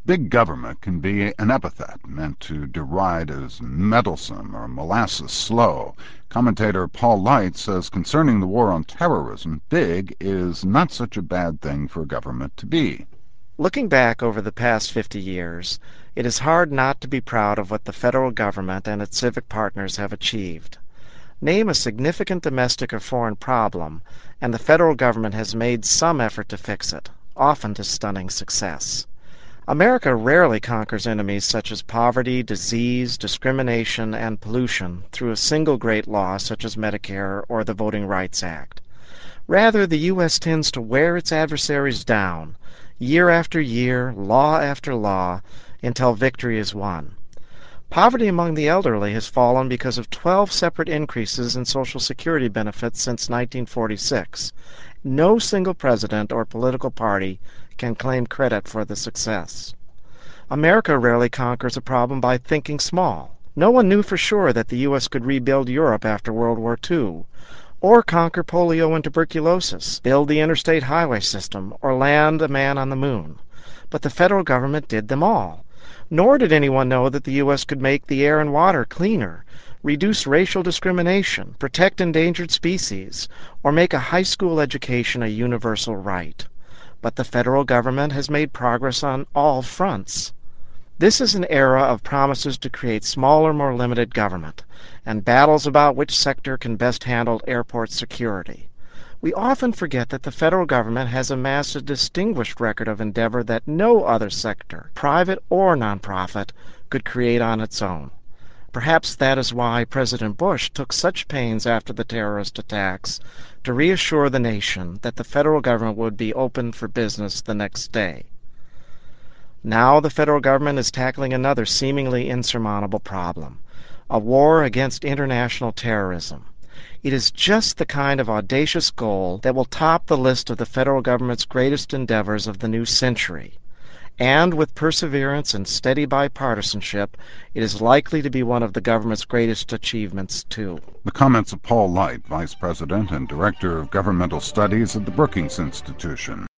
Big government can be an epithet meant to deride as meddlesome or molasses slow. Commentator Paul Light says concerning the war on terrorism, big is not such a bad thing for government to be. Looking back over the past 50 years, it is hard not to be proud of what the federal government and its civic partners have achieved. Name a significant domestic or foreign problem, and the federal government has made some effort to fix it, often to stunning success. America rarely conquers enemies such as poverty, disease, discrimination, and pollution through a single great law such as Medicare or the Voting Rights Act. Rather, the U.S. tends to wear its adversaries down, year after year, law after law, until victory is won. Poverty among the elderly has fallen because of 12 separate increases in Social Security benefits since 1946. No single president or political party can claim credit for the success. America rarely conquers a problem by thinking small. No one knew for sure that the U.S. could rebuild Europe after World War II, or conquer polio and tuberculosis, build the interstate highway system, or land a man on the moon. But the federal government did them all. Nor did anyone know that the U.S. could make the air and water cleaner, reduce racial discrimination, protect endangered species, or make a high school education a universal right. But the federal government has made progress on all fronts. This is an era of promises to create smaller, more limited government, and battles about which sector can best handle airport security. We often forget that the federal government has amassed a distinguished record of endeavor that no other sector, private or nonprofit, could create on its own. Perhaps that is why President Bush took such pains after the terrorist attacks to reassure the nation that the federal government would be open for business the next day. Now the federal government is tackling another seemingly insurmountable problem, a war against international terrorism. It is just the kind of audacious goal that will top the list of the federal government's greatest endeavors of the new century. And with perseverance and steady bipartisanship, it is likely to be one of the government's greatest achievements, too. The comments of Paul Light, Vice President and Director of Governmental Studies at the Brookings Institution.